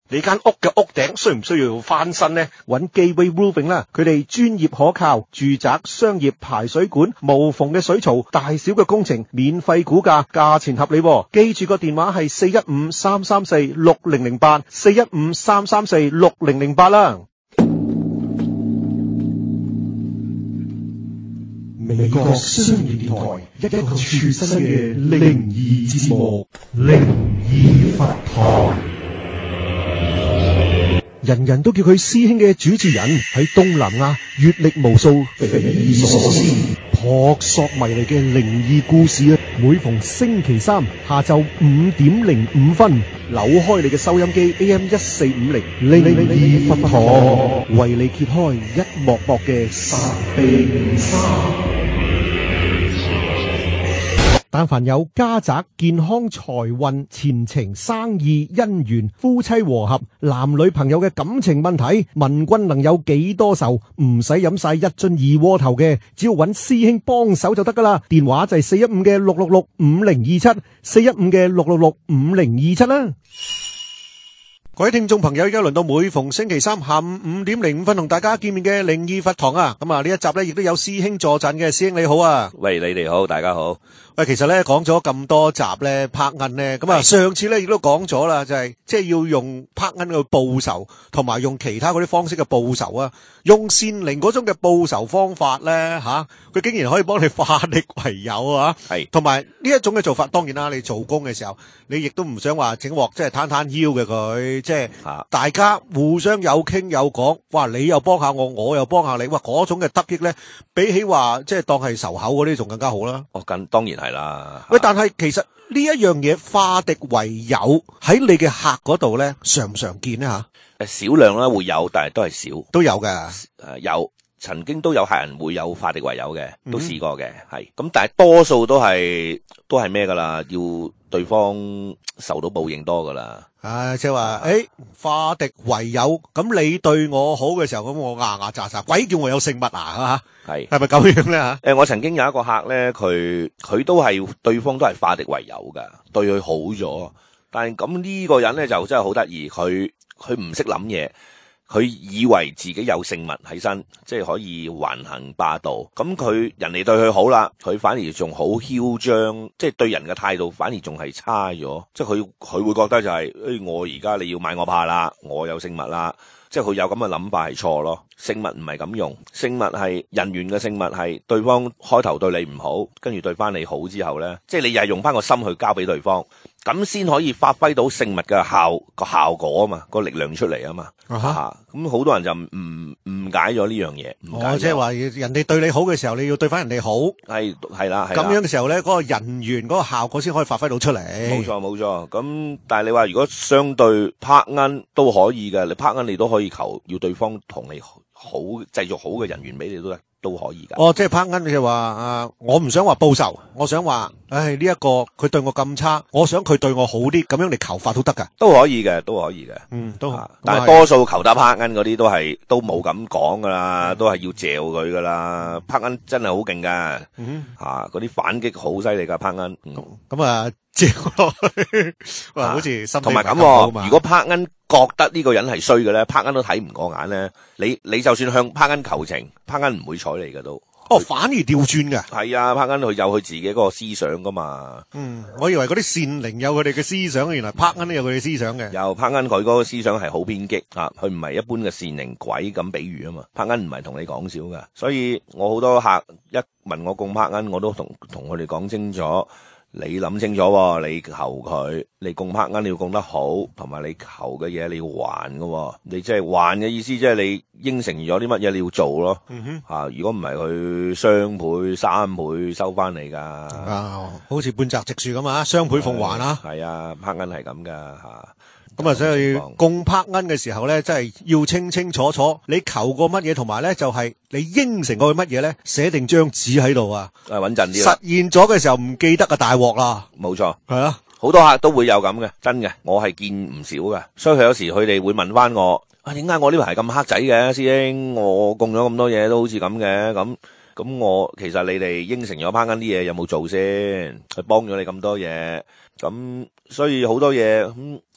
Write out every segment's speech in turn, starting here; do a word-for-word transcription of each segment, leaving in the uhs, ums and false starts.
你間屋嘅屋頂需唔需要翻新呢？揾 Gateway Roofing 啦，佢哋專業可靠，住宅、商業排水管、無縫嘅水槽，大小嘅工程免費估價，價錢合理喎。記住個電話係四一五三三四六零零八，四一五三三四六零零八啦。 美國商業電台，一個全新嘅靈異節目《靈異佛堂》。 人人都叫佢師兄嘅主持人，喺東南亞閱歷無數， 匪夷所思、 撲朔迷離嘅靈異故事啊！每逢星期三下晝五點零五分，扭開你嘅收音機 A M 一四五零，靈異佛堂為你揭開一幕幕嘅神秘事。但凡有家宅、健康、財運、前程、生意、姻緣、夫妻和合、男女朋友嘅感情問題，問君能有幾多愁？唔使飲晒一樽二鍋頭嘅，只要揾師兄幫手就得噶啦。電話就係四一五嘅六六六五零二七，四一五嘅六六六五零二七啦。各位聽眾朋友，而家輪到每逢星期三下午五點零五分同大家見面嘅靈異佛堂啊！咁啊呢一集咧亦都有師兄坐鎮嘅，師兄你好啊！ 喂，你哋好，大家好。 喂，其實咧講咗咁多集咧拍銀咧，咁啊上次咧亦都講咗啦，就係即係要用拍銀去報仇，同埋用其他嗰啲方式嘅報仇啊。用善靈嗰種嘅報仇方法咧，吓、啊、佢竟然可以幫你化敵為友啊！係，同埋呢一種嘅做法，當然啦，你做工嘅時候，你亦都唔想話整鑊即係攤攤腰嘅佢，即係、啊、大家互相有傾有講，哇！你又幫下我，我又幫下你，哇！嗰種嘅得益咧，比起話即係當係仇口嗰啲仲更加好啦。 哦，咁當然係啦。 喂，但係其實呢一樣嘢化敵為友喺你嘅客嗰度咧，常唔常見咧吓？ 誒，少量啦會有，但係都係少， 都有㗎。 誒，有曾經都有客人會有化敵為友嘅，都試過嘅，係咁，但係多數都係都係咩噶啦？要對方受到報應多噶啦。 啊，即係話，誒，化敵為友，咁你對我好嘅時候，咁我牙牙扎扎，鬼叫我有性物啊？吓，係係咪咁樣咧？吓， 誒，我曾經有一個客咧，佢佢都係對方都係化敵為友噶，對佢好咗，但係咁呢個人咧就真係好得意，佢佢唔識諗嘢。佢以為自己有聖物喺身，即係可以橫行霸道。咁佢人哋對佢好啦，佢反而仲好囂張，即係對人嘅態度反而仲係差咗。即係佢佢會覺得就係、是，誒、哎、我而家你要買我怕啦，我有聖物啦。即係佢有咁嘅諗法係錯咯。聖物唔係咁用，聖物係人緣嘅聖物係對方開頭對你唔好，跟住對翻你好之後咧，即係你又係用翻個心去交俾對方。咁先可以發揮到聖物嘅效個效果啊嘛，個力量出嚟啊嘛，吓、uh-huh. 咁好多人就唔誤解咗呢樣嘢。 哦，即係話人哋對你好嘅時候，你要對翻人哋好， 係係啦， 咁樣嘅時候咧，嗰、嗰個人緣嗰個效果先可以發揮到出嚟。 冇錯冇錯，咁但係你話如果相對拍恩都可以嘅，你拍恩你都可以求要對方同你好製造好嘅人緣俾你都得。都可以噶。 哦，即係拍恩就話啊，我唔想話報仇，我想話，唉呢一個佢對我咁差，我想佢對我好啲，咁樣嚟求法都得噶。 都可以嘅，都可以嘅。 嗯，都。 啊、但係多數求打拍恩嗰啲都係都冇咁講噶啦，都係要嚼佢噶啦。拍恩真係好勁噶。嗯。吓，嗰啲反擊好犀利噶拍恩。嗯。 咁啊，嚼落去，哇，好似心。 同埋咁，如果拍恩覺得呢個人係衰嘅咧，拍恩都睇唔過眼咧，你你就算向拍恩求情，拍恩唔會睬你嘅都。 哦，反而調轉嘅。 係啊，拍恩佢有佢自己嗰個思想噶嘛。 嗯，我以為嗰啲善靈有佢哋嘅思想，原來拍恩都有佢哋思想嘅。 有拍恩佢嗰個思想係好偏激啊，佢唔係一般嘅善靈鬼咁比喻啊嘛。拍恩唔係同你講笑噶，所以我好多客一問我供拍恩，我都同同佢哋講清楚。你諗清楚喎，你求佢，你供拍恩你要供得好，同埋你求嘅嘢你要還喎。你即係還嘅意思，即係你應承咗啲乜嘢你要做咯。嗯哼，吓，如果唔係佢雙倍、三倍收翻嚟噶。 啊，好似半澤直樹咁啊，雙倍奉還啊。 係啊，拍恩係咁噶吓。 咁啊，所以供拍恩嘅時候咧，真係要清清楚楚，你求過乜嘢，同埋咧就係你應承過佢乜嘢咧，寫定張紙喺度啊， 誒，穩陣啲。 實現咗嘅時候唔記得啊，大鑊啦。 冇錯， 係啊， 好多客都會有咁嘅，真嘅，我係見唔少嘅。所以佢有時佢哋會問翻我，啊，點解我呢排係咁黑仔嘅，師兄？我供咗咁多嘢都好似咁嘅，咁咁我其實你哋應承咗拍恩啲嘢有冇做先？佢幫咗你咁多嘢，咁所以好多嘢咁。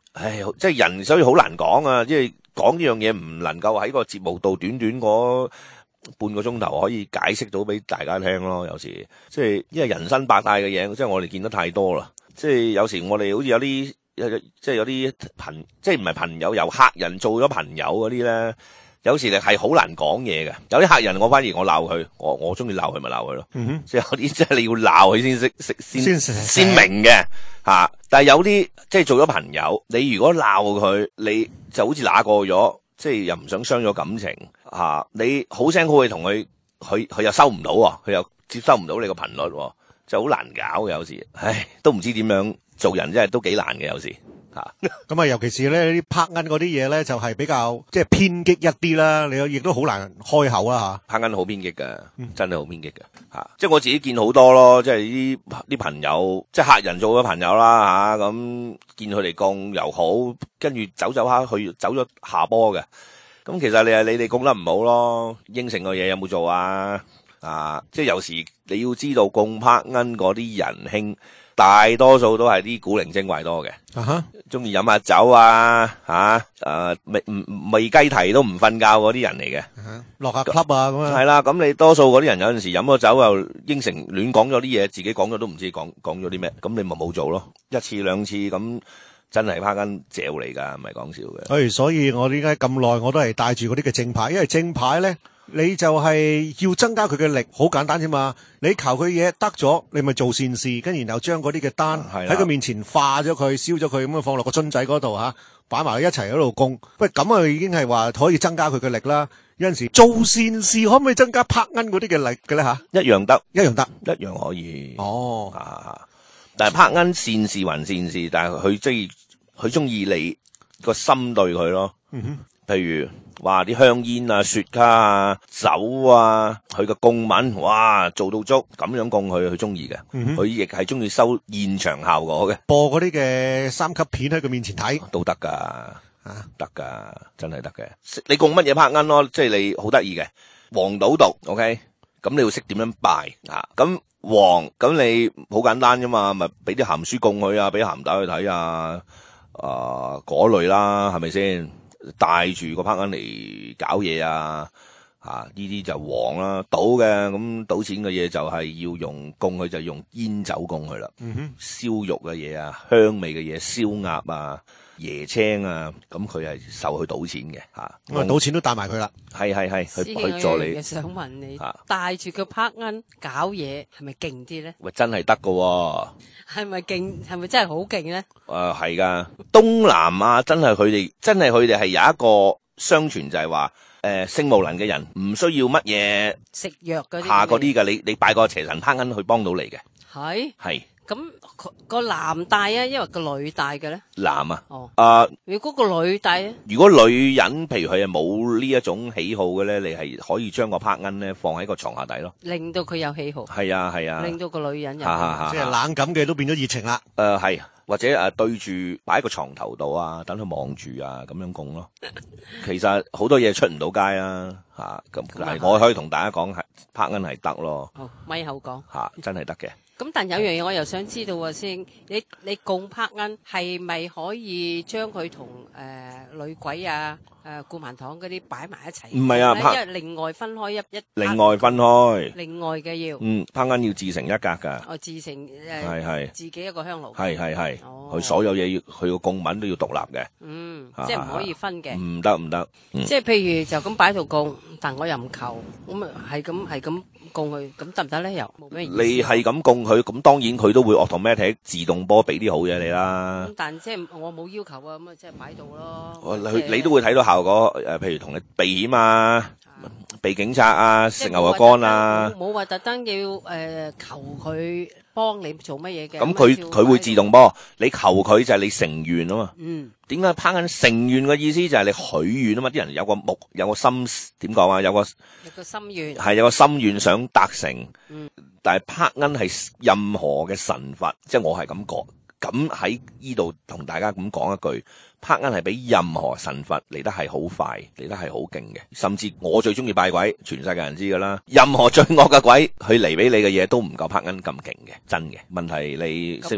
唉，即係人，所以好難講啊！即係講呢樣嘢唔能夠喺個節目度短短嗰半個鐘頭可以解釋到俾大家聽咯。有時即係因為人生百態嘅嘢，即係我哋見得太多啦。即係有時我哋好似有啲即係有啲朋，即係唔係朋友，由客人做咗朋友嗰啲咧。有時你係好難講嘢嘅，有啲客人我反而我鬧佢，我我中意鬧佢咪鬧佢咯。嗯哼，即係有啲即係你要鬧佢先識識先先，先明嘅吓、啊。但係有啲即係做咗朋友，你如果鬧佢，你就好似揦過咗，即係又唔想傷咗感情吓、啊。你好聲好氣同佢，佢佢又收唔到，佢又接收唔到你個頻率，就好難搞嘅。有時，唉，都唔知點樣做人，真係都幾難嘅有時。吓咁啊，尤其是咧啲拍銀嗰啲嘢咧，就係比較即係偏激一啲啦。你亦都好難開口啦吓。 拍銀好偏激噶，真係好偏激噶吓。即係我自己見好多咯，即係啲啲朋友，即係客人做咗朋友啦吓。咁見佢哋供又好，跟住走走下去走咗下波嘅。咁其實你係你哋供得唔好咯，應承個嘢有冇做啊？啊，即係有時你要知道供拍銀嗰啲仁兄。大多數都係啲古靈精怪多嘅，中意飲下酒啊，吓誒未唔未雞啼都唔瞓覺嗰啲人嚟嘅， 落下 club 啊咁樣。 係啦，咁你多數嗰啲人有陣時飲咗酒又應承亂講咗啲嘢，自己講咗都唔知講講咗啲咩，咁你咪冇做咯，一次兩次咁真係拍緊嚼嚟噶，唔係講笑嘅。 誒，所以我點解咁耐我都係帶住嗰啲嘅正牌，因為正牌咧。你就係要增加佢嘅力，好簡單啫嘛。你求佢嘢得咗，你咪做善事，跟然後將嗰啲嘅單喺佢面前化咗佢，燒咗佢，咁樣放落個樽仔嗰度吓，擺埋佢一齊喺度供。喂，咁啊已經係話可以增加佢嘅力啦。有陣時做善事可唔可以增加拍銀嗰啲嘅力嘅咧吓？ 一樣得， 一樣得， 一樣可以。 哦， 啊、但係拍銀善事還善事，但係佢中意佢中意你個心對佢咯。嗯哼，譬如。哇！啲香煙啊、雪茄啊、酒啊，佢個供品，哇，做到足咁樣供佢，佢中意嘅。佢亦係中意收現場效果嘅， 播嗰啲嘅三級片喺佢面前睇都得噶，啊，得噶，真係得嘅。你供乜嘢拍銀咯？即係你好得意嘅黃賭毒 ，OK？咁你要識點樣拜啊？咁黃咁你好簡單啫嘛，咪俾啲鹹書供佢啊，俾鹹帶去睇啊，啊嗰類啦，係咪先？帶住個拍銀嚟搞嘢啊！啊呢啲就黃啦，賭嘅咁賭錢嘅嘢就係要用供佢就用煙酒供佢啦。嗯哼，燒肉嘅嘢啊，香味嘅嘢，燒鴨啊、椰青啊，咁佢係受去賭錢嘅吓。 咁啊，賭錢都帶埋佢啦。 係係係，去去助你。 想問你，帶住個拍銀搞嘢係咪勁啲咧？ 喂，真係得噶。 係咪勁？係咪真係好勁咧？ 誒，係噶，東南亞真係佢哋，真係佢哋係有一個相傳就係話，誒，性無能嘅人唔需要乜嘢食藥嗰啲下嗰啲噶，你你拜個邪神拍銀去幫到你嘅。係係。咁個男帶啊，因為個女帶嘅咧？ 男啊。 哦。 啊， 如果個女帶咧？ 如果女人，譬如佢係冇呢一種喜好嘅咧，你係可以將個拍銀咧放喺個床下底咯。 令到佢有喜好。係啊係啊。 令到個女人有。 即係冷感嘅都變咗熱情啦。 誒係，或者誒對住擺喺個床頭度啊，等佢望住啊，咁樣供咯。其實好多嘢出唔到街啊，吓咁，但係我可以同大家講係拍銀係得咯。 好，咪口講。 吓，真係得嘅。 咁但有樣嘢我又想知道啊，先你你供拍銀係咪可以將佢同誒女鬼啊、誒顧萬堂嗰啲擺埋一齊？ 唔係啊， 拍因為另外分開一一。 另外分開。另外嘅要。嗯， 拍銀要自成一格噶。 哦，自成誒。 係係。 自己一個香爐。係係係。哦。佢所有嘢要，佢個供品都要獨立嘅。 嗯。即係唔可以分嘅。 唔得唔得。 即係譬如就咁擺度供，但我又唔求，咁啊係咁係咁供佢，咁得唔得咧？又冇咩意思。 你係咁供佢，咁當然佢都會 automatic 自動波俾啲好嘢你啦。 咁但即係我冇要求啊，咁啊即係擺度咯。 你你都會睇到效果，誒，譬如同你避險啊，避警察啊，食牛肉乾啊。 冇話特登要誒求佢幫你做乜嘢嘅。 咁佢佢會自動波，你求佢就係你成願啊嘛。嗯。點解拍銀成願嘅意思就係你許願啊嘛？啲人有個目有個心點講啊？有個有個心願係有個心願想達成。嗯。但係拍銀係任何嘅神佛，即係我係咁講，咁喺呢度同大家咁講一句，拍銀係比任何神佛嚟得係好快，嚟得係好勁嘅。甚至我最中意拜鬼，全世界人知噶啦。任何最惡嘅鬼，佢嚟俾你嘅嘢都唔夠拍銀咁勁嘅，真嘅。問題你識唔識？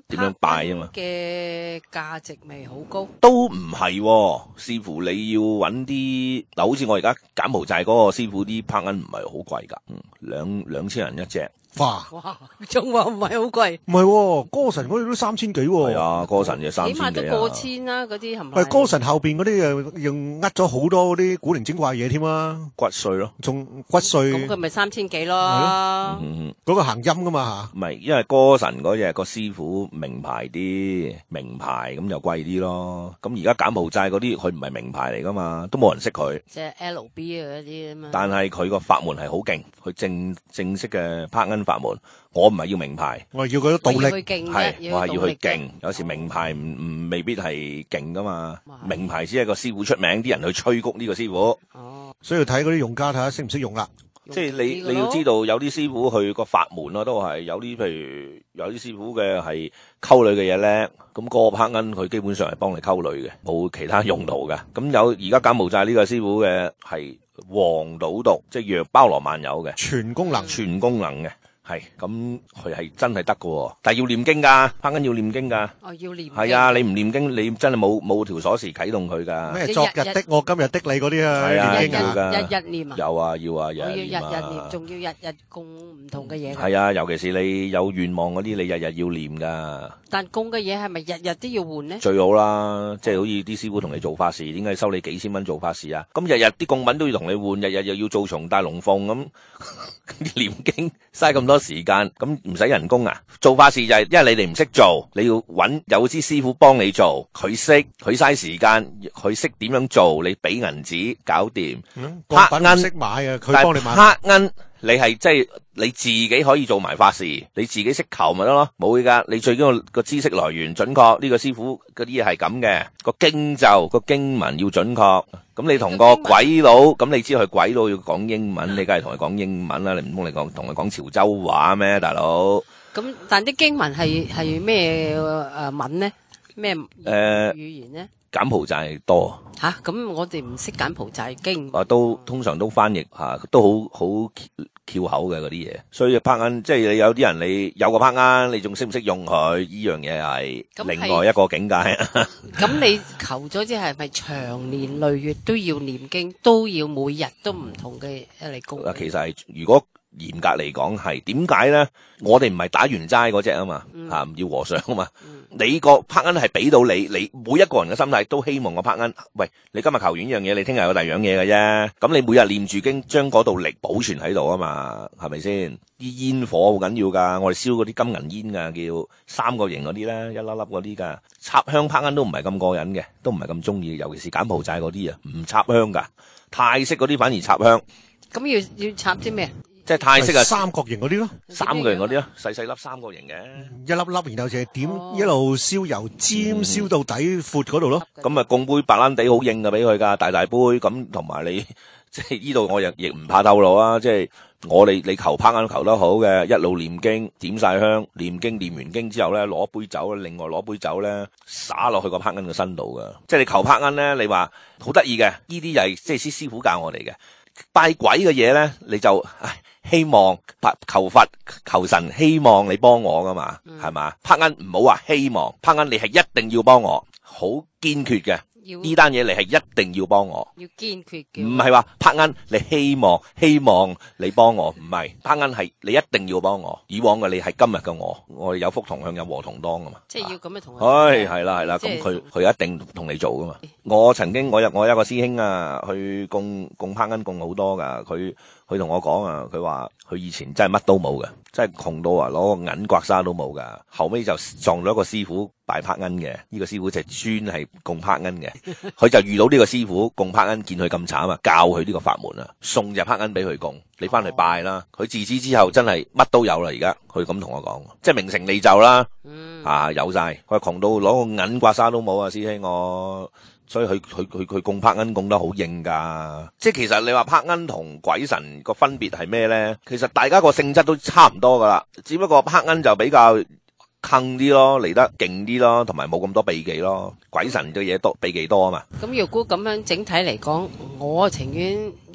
點樣拜啊嘛。 嘅價值咪好高？ 都唔係喎，視乎你要揾啲嗱，好似我而家柬埔寨嗰個師傅啲拍銀唔係好貴㗎，嗯，兩兩千人一隻。 哇！ 哇，仲話唔係好貴？ 唔係喎，歌神嗰啲都三千幾喎。 係啊，歌神就三起碼都千幾啊。 過千啦，嗰啲係咪？ 喂，歌神後邊嗰啲又又呃咗好多嗰啲古靈精怪嘢添啊， 骨髓咯。 仲骨髓咁佢咪三千幾咯？ 嗯， 嗰個行音噶嘛唔係，因為歌神嗰隻個師傅名牌啲，名牌咁就貴啲咯。咁而家柬埔寨嗰啲佢唔係名牌嚟噶嘛，都冇人識佢。 即係 L B 嗰啲啊嘛。 但係佢個法門係好勁，佢正正式嘅拍銀法門。我唔係要名牌， 我係要佢啲道力， 係我係要佢勁。有時名牌唔唔未必係勁噶嘛，名牌只係個師傅出名，啲人去吹谷呢個師傅。 哦， 所以要睇嗰啲用家睇下識唔識用啦。 即係你你要知道有啲師傅佢個法門咯，都係有啲譬如有啲師傅嘅係溝女嘅嘢叻，咁嗰個拍銀佢基本上係幫你溝女嘅，冇其他用途嘅。咁有而家柬埔寨呢個師傅嘅係黃賭毒，即係藥包羅萬有嘅， 全功能， 全功能嘅。係咁，佢係真係得喎，但係要念經㗎，拍緊要念經㗎。 哦，要念經。 係啊，你唔念經，你真係冇冇條鎖匙啟動佢㗎。 咩昨日的我今日的你嗰啲啊， 係啊， 念經要㗎， 日日念啊。 有啊，要啊，日日日念啊。 我要日日念，仲要日日供唔同嘅嘢。 係啊，尤其是你有願望嗰啲，你日日要念㗎。 但供嘅嘢係咪日日都要換呢？ 最好啦，即係好似啲師傅同你做法事，點解收你幾千蚊做法事啊？咁日日啲供品都要同你換，日日又要做松帶龍鳳咁，念經嘥咁多時間，咁唔使人工啊？做法事就係因為你哋唔識做，你要揾有啲師傅幫你做，佢識，佢嘥時間，佢識點樣做，你俾銀紙搞掂。 嗯， 拍銀品唔識買啊，佢幫你買。 拍銀你係即係你自己可以做埋法事，你自己識求咪得咯，冇噶。你最緊要個知識來源準確，呢個師傅嗰啲嘢係咁嘅，個經咒個經文要準確。咁你同個鬼佬，咁你知佢鬼佬要講英文，你梗係同佢講英文啦，你唔通你講同佢講潮州話咩，大佬？ 咁但啲經文係係咩誒文呢？咩誒語言呢？ 柬埔寨多吓，咁我哋唔識柬埔寨經， 啊，都通常都翻譯吓，都好好翹口嘅嗰啲嘢，所以拍銀即係你有啲人你有個拍銀，你仲識唔識用佢？呢樣嘢係另外一個境界。 咁你求咗之後係咪長年累月都要念經，都要每日都唔同嘅嚟供？ 嗱，其實係如果嚴格嚟講係點解咧？我哋唔係打完齋嗰隻啊嘛，吓唔要和尚啊嘛。你個拍銀係俾到你，你每一個人嘅心態都希望個拍銀。喂，你今日求完呢樣嘢，你聽日有第二樣嘢嘅啫。咁你每日念住經，將嗰度力保存喺度啊嘛，係咪先？啲煙火好緊要噶，我哋燒嗰啲金銀煙噶，叫三角形嗰啲咧，一粒粒嗰啲噶。插香拍銀都唔係咁過癮嘅，都唔係咁中意，尤其是柬埔寨嗰啲啊，唔插香噶。泰式嗰啲反而插香。 咁要要插啲咩？ 即係泰式啊， 三角形嗰啲咯， 三角形嗰啲咯，細細粒三角形嘅， 一粒粒，然後就係點一路燒油尖燒到底闊嗰度咯。 咁啊，供杯白蘭地好硬嘅俾佢噶，大大杯咁，同埋你即係呢度我亦亦唔怕透露啊！即係我哋你求拍銀求得好嘅，一路念經點晒香，念經念完經之後咧，攞杯酒，另外攞杯酒咧灑落去個拍銀嘅身度噶。即係你求拍銀咧，你話好得意嘅，呢啲又係即係師師傅教我哋嘅。拜鬼嘅嘢咧，你就唉希望求佛求神，希望你幫我噶嘛，係嘛、嗯？拍銀唔好話希望，拍銀你係一定要幫我，好堅決嘅。呢單嘢你係一定要幫我， 要堅決嘅。 唔係話拍銀你希望希望你幫我，唔係拍銀係你一定要幫我。以往嘅你係今日嘅我，我哋有福同享有禍同當噶嘛。 即係要咁樣同佢。 係係啦係啦，咁佢佢一定同你做噶嘛。我曾經我有我有一個師兄啊，去供供拍銀供好多噶，佢佢同我講啊，佢話佢以前真係乜都冇嘅，真係窮到啊攞個銀刮痧都冇噶，後尾就撞咗一個師傅拜拍銀嘅，呢、這個師傅就專係供拍銀嘅，佢就遇到呢個師傅供拍銀，見佢咁慘啊，教佢呢個法門啊，送隻拍銀俾佢供，你翻嚟拜啦。佢、哦、自此之後真係乜都有啦，而家佢咁同我講，即係名成利就啦，嗯、啊有晒，佢話窮到攞個銀刮痧都冇啊，師兄我。所以佢佢佢佢供拍銀供得好硬噶，即係其實你話拍銀同鬼神個分別係咩咧？其實大家個性質都差唔多噶啦，只不過拍銀就比較坑啲咯，嚟得勁啲咯，同埋冇咁多避忌咯。鬼神嘅嘢多避忌多啊嘛。 咁若果咁樣整體嚟講，我情願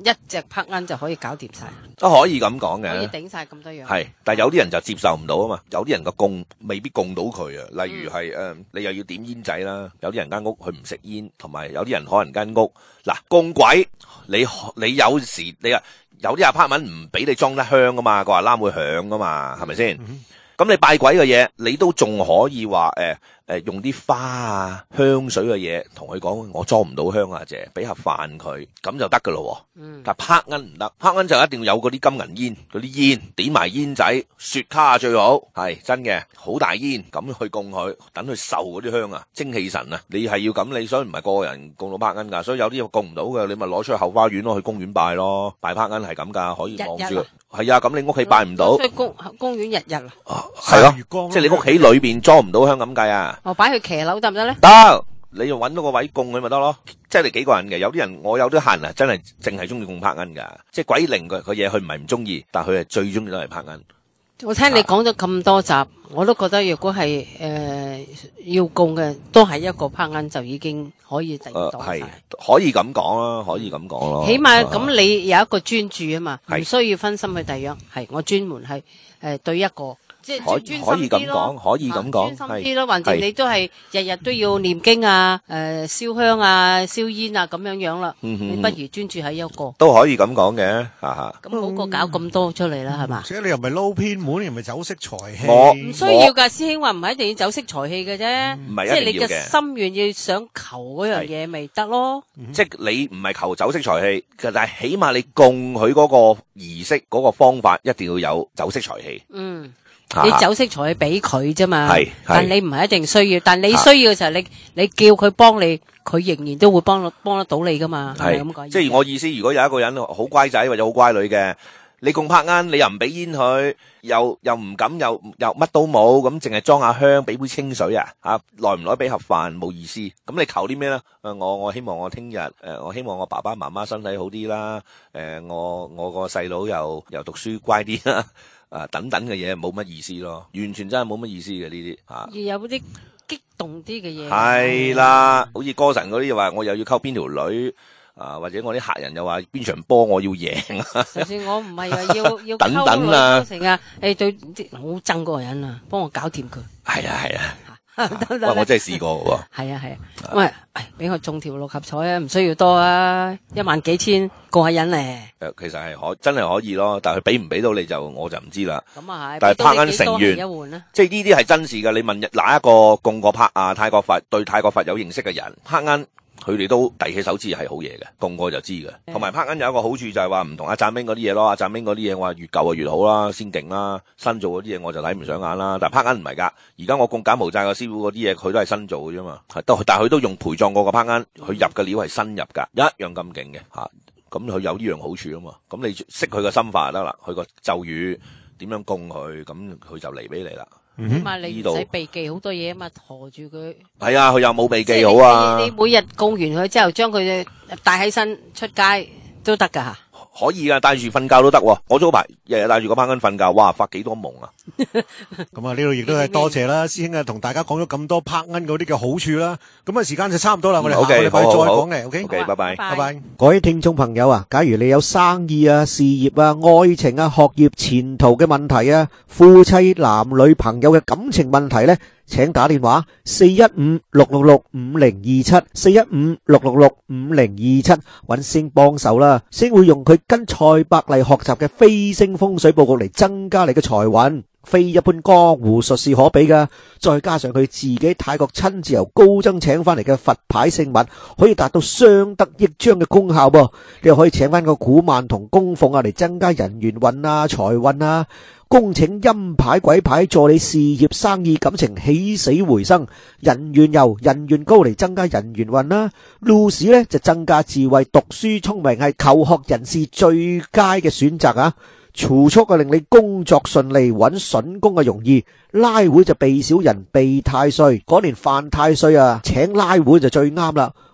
一隻柏罌就可以搞掂晒， 都可以咁講可以嘅。 頂晒咁多樣。 係，但係有啲人就接受唔到啊嘛，有啲人個供未必供到佢啊。例如係誒、呃，你又要點煙仔啦，有啲人間屋佢唔食煙，同埋有啲人可能間屋嗱供鬼，你你有時你啊有啲阿 partment 唔俾你裝得香噶嘛，個話欄會響噶嘛，係咪先？咁你拜鬼嘅嘢，你都仲可以話誒誒用啲花啊香水嘅嘢同佢講，我裝唔到香啊姐，俾盒飯佢，咁就得噶咯。 嗯， 但係柏罌唔得，柏罌就一定要有嗰啲金銀煙，嗰啲煙點埋煙仔，雪卡最好，係真嘅，好大煙咁去供佢，等佢受嗰啲香啊，精氣神啊，你係要咁，你所以唔係個個人供到柏罌噶，所以有啲嘢供唔到嘅，你咪攞出去後花園咯，去公園拜咯，拜柏罌係咁噶，可以望住佢。係啊，咁你屋企拜唔到， 所以公公園日日啊， 係咯， 月光咯即係你屋企裏邊裝唔到香咁計啊。 我擺去騎樓得唔得咧？ 得，你就揾到個位供佢咪得咯。即係你幾個人嘅，有啲人我有啲客人啊，真係淨係中意供柏罌噶，即係鬼靈佢佢嘢，佢唔係唔中意，但係佢係最中意都係柏罌。 我聽你講咗咁多集，我都覺得如果係誒、呃、要供嘅，都係一個柏罌就已經可以抵擋誒係晒。 可以咁講啦，可以咁講咯。 起碼啊咁你有一個專注啊嘛，唔係需要分心去第樣。係我專門係誒對一個，即係可專專可以咁心啲咯。 講，可以咁講， 啊專心啲咯，或者係你都係日日都要念經啊、誒燒香啊、燒煙啊咁樣樣啦。 嗯哼你不如專注喺一個， 都可以咁講嘅，哈哈。 咁好過搞咁多出嚟啦，係嘛？ 即係你又唔係撈偏門，又唔係走色財氣。 我唔需要㗎，師兄話唔係一定要走色財氣嘅啫， 唔係即係你嘅一定要嘅心願要想求嗰樣嘢咪得咯。 即係你唔係求酒色財氣，但係起碼你供佢嗰個儀式嗰個方法一定要有酒色財氣。 嗯。 啊你走色財俾佢啫嘛， 係係但你唔係一定需要，但你需要嘅時候，你你叫佢幫你，佢仍然都會幫幫得到你噶嘛，係咪咁講？ 即係我意思，如果有一個人好乖仔或者好乖女嘅，你供柏罌，你又唔俾煙佢，又又唔敢，又又乜都冇，咁淨係裝下香，俾杯清水啊，啊耐唔耐俾盒飯冇意思。咁你求啲咩咧？誒，我我希望我聽日誒，我希望我爸爸媽媽身體好啲啦，誒，我我個細佬又又讀書乖啲啦。啊，等等嘅嘢冇乜意思咯，完全真係冇乜意思嘅呢啲嚇。 要有啲激動啲嘅嘢。 係啦，好似歌神嗰啲又話我又要溝邊條女啊，或者我啲客人又話邊場波我要贏啊。 就算我唔係話要要等等啊溝女成啊，誒對好憎嗰個人啊，幫我搞掂佢。 係啊係啊， 得唔得喂，我咧？ 真係試過喎。 係啊係啊，喂，誒俾我中條六合彩啊，唔需要多啊，一萬幾千過下癮咧。 誒，其實係可真係可以咯，但係佢俾唔俾到你就我就唔知啦。 咁啊係， 但係俾到你柏罌幾多成員係一換啊？ 即係呢啲係真事㗎。你問哪一個供過柏啊泰國佛對泰國佛有認識嘅人，柏罌佢哋都遞起手指係好嘢嘅，供過就知嘅。同埋柏罌有一個好處就係話唔同阿贊兵嗰啲嘢咯，阿贊兵嗰啲嘢我話越舊就越好啦，先勁啦。新做嗰啲嘢我就睇唔上眼啦。但係柏罌唔係㗎，而家我供柬埔寨個師傅嗰啲嘢佢都係新做嘅啫嘛，都但係佢都用陪葬過個柏罌，佢入嘅料係新入㗎，一樣咁勁嘅嚇。咁佢有呢樣好處啊嘛。咁你識佢個心法就得啦，佢個咒語點樣供佢，咁佢就嚟俾你啦。 起碼你唔使避忌好多嘢啊嘛，陀住佢。 係啊，佢又冇避即係忌好啊。 你你每日供完佢之後，將佢帶起身出街都得㗎嚇。 可以噶，帶住瞓覺都得喎。我早排日日帶住個柏罌瞓覺，哇，發幾多夢啊！ 咁啊，呢度亦都係多謝啦，師兄啊，同大家講咗咁多柏罌嗰啲嘅好處啦。咁啊，時間就差唔多啦，我哋下個禮拜再講嘅，OK， OK，拜拜， 拜拜。 各位聽眾朋友啊，假如你有生意啊、事業啊、愛情啊、學業前途嘅問題啊，夫妻男女朋友嘅感情問題呢，請打電話四一五六六六五零二七，四一五六六六五零二七，揾星幫手啦。星會用佢跟蔡百麗學習嘅飛星風水佈局嚟增加你嘅財運，非一般江湖術士可比噶。再加上佢自己泰國親自由高僧請翻嚟嘅佛牌聖物，可以達到相得益彰嘅功效噃。你又可以請翻個古曼童供奉啊，嚟增加人緣運啊、財運啊。恭請陰牌鬼牌助你事業生意感情起死回生，人緣油人緣高嚟增加人緣運啦。路士呢就增加智慧，讀書聰明係求學人士最佳嘅選擇啊。儲蓄啊令你工作順利，揾筍工啊容易。拉會就避小人避太歲，嗰年犯太歲啊，請拉會就最啱啦。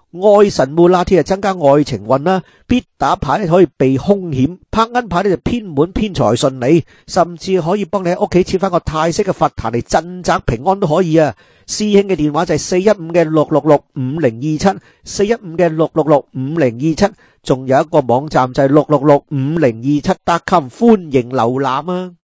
愛神抹拉鐵係增加愛情運啦，必打牌咧可以避兇險，柏恩牌咧就偏門偏財順利，甚至可以幫你喺屋企設翻個泰式嘅佛壇嚟鎮宅平安都可以啊！師兄嘅電話就係四一五嘅六六六五零二七，四一五嘅六六六五零二七，仲有一個網站就係六六六五零二七 dot com，歡迎瀏覽啊！